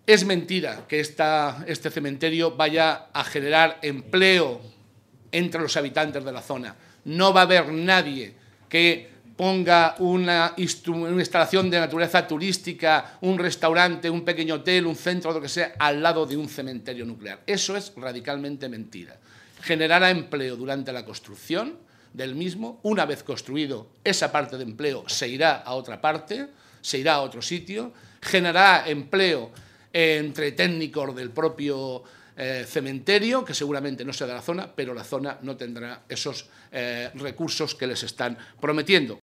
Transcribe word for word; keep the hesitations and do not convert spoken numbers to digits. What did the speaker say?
Es mentira que esta, este cementerio vaya a generar empleo entre los habitantes de la zona. No va a haber nadie que ponga una, una instalación de naturaleza turística, un restaurante, un pequeño hotel, un centro, lo que sea, al lado de un cementerio nuclear. Eso es radicalmente mentira. Generará empleo durante la construcción del mismo. Una vez construido, esa parte de empleo se irá a otra parte, se irá a otro sitio, generará empleo entre técnicos del propio eh, cementerio, que seguramente no sea de la zona, pero la zona no tendrá esos eh, recursos que les están prometiendo.